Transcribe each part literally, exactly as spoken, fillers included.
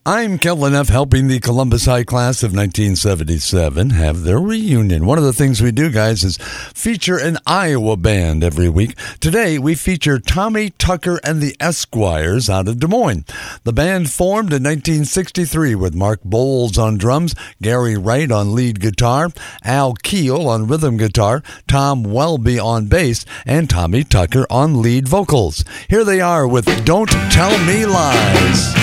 I'm Kellen F. helping the Columbus High Class of nineteen seventy-seven have their reunion. One of the things we do, guys, is feature an Iowa band every week. Today, we feature Tommy Tucker and the Esquires out of Des Moines. The band formed in nineteen sixty-three with Mark Bowles on drums, Gary Wright on lead guitar, Al Keel on rhythm guitar, Tom Welby on bass, and Tommy Tucker on lead vocals. Here they are with Don't Tell Me Lies.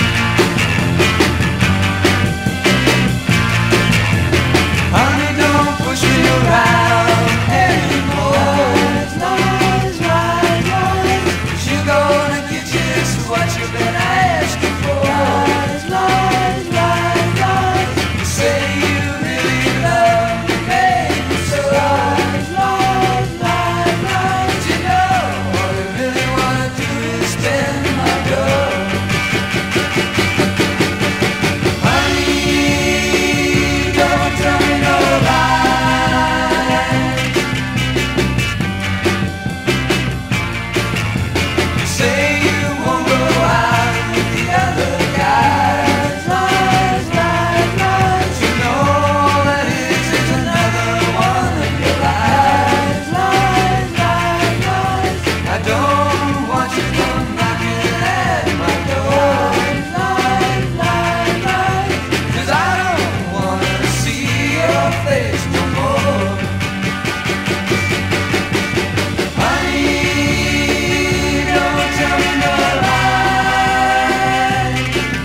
Honey, don't push me around anymore. Lies, lies, lies. You're gonna get just what you've been asking for. Lies, lies, lies, lies. You say you really love me, baby, so lies, lies, lies, lies. But you know all you really wanna do is spend my dough. Honey, don't tell me no lies. You say you won't go out with the other guys. Lies, lies, lies. You know all that is is another one of your lies. Lies, lies, lies. I don't want you to come knocking at my door. Lies, lies, lies. 'Cause I don't wanna see your face no more. Honey, don't tell me no lies.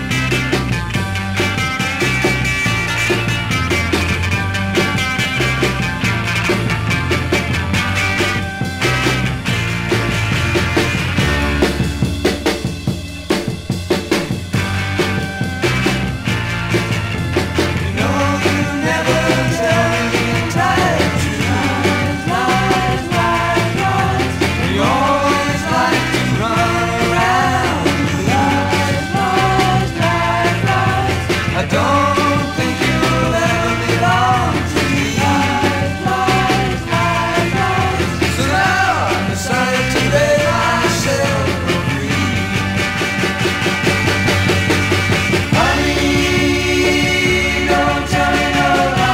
You know you never tell me the entire truth. Lies, lies, lies. You always like to run around. Lies, lies, lies, lies. I don't think you'll ever belong to me. Lies, lies, lies, lies. So now I decided to let myself go free. Honey, don't tell me no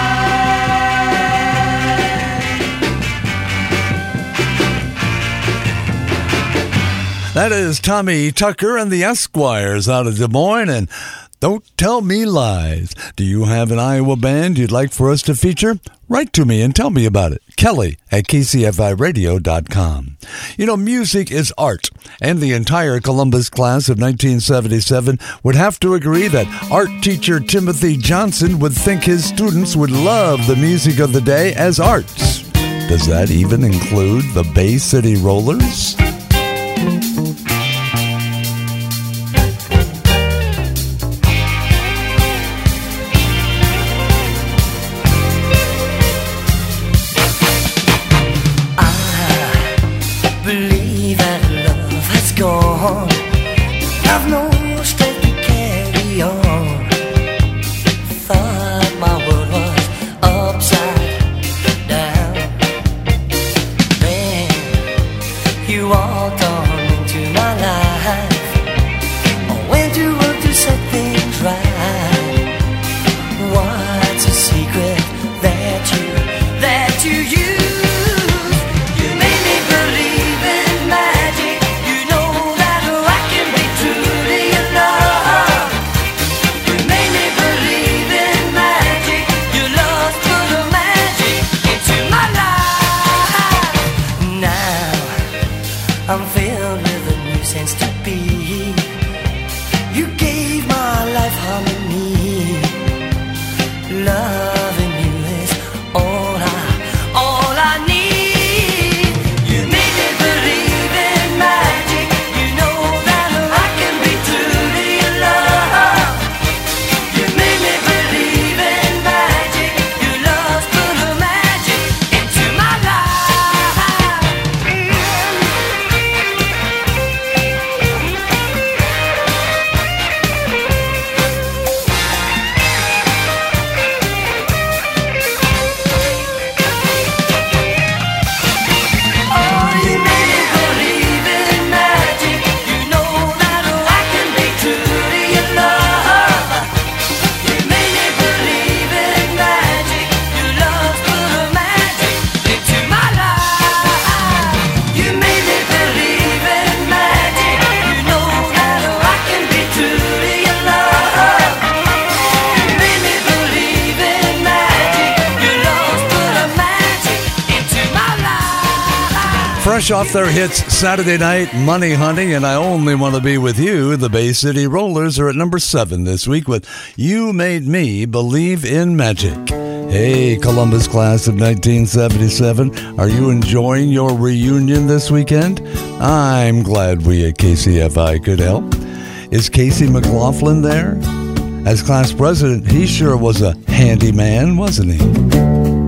lies. That is Tommy Tucker and the Esquires out of Des Moines, and Don't Tell Me Lies. Do you have an Iowa band you'd like for us to feature? Write to me and tell me about it. Kelly at K C F I radio dot com. You know, music is art, and the entire Columbus class of nineteen seventy-seven would have to agree that art teacher Timothy Johnson would think his students would love the music of the day as arts. Does that even include the Bay City Rollers? Believe that love has gone. I've no strength to carry on. Thought my world was upside down. Then you are Fresh off their hits Saturday Night, Money Honey, and I Only Want to Be With You, the Bay City Rollers are at number seven this week with You Made Me Believe in Magic. Hey, Columbus class of nineteen seventy-seven, are you enjoying your reunion this weekend? I'm glad we at K C F I could help. Is Casey McLaughlin there? As class president, he sure was a handy man, wasn't he?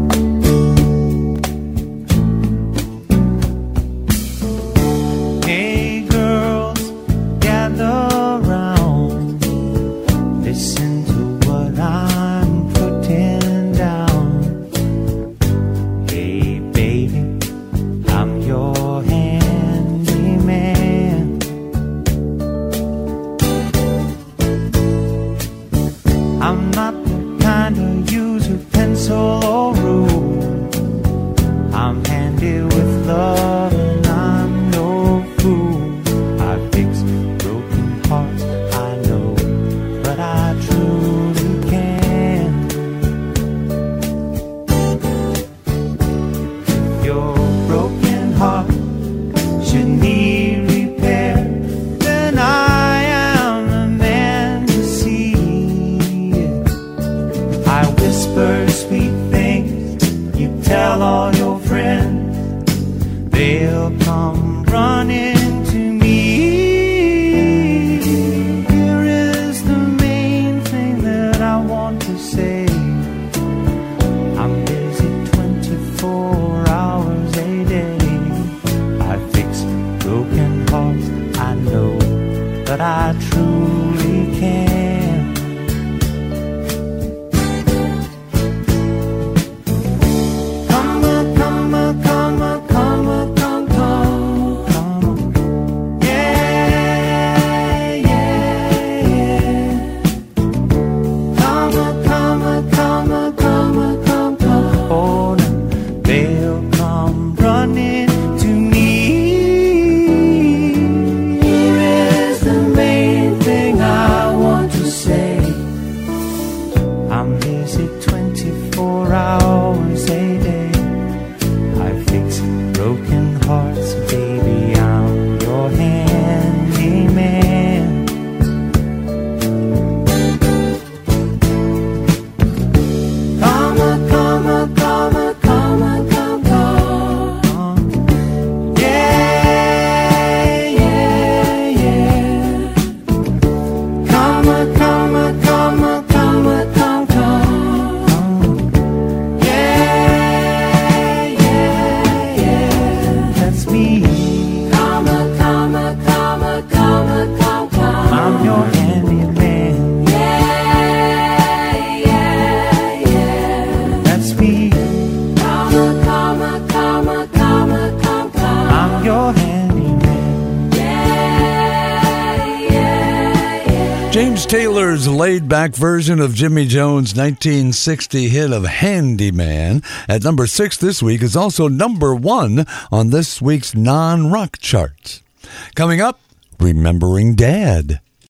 Taylor's laid-back version of Jimmy Jones' nineteen sixty hit of Handyman at number six this week is also number one on this week's non-rock charts. Coming up, Remembering Dad.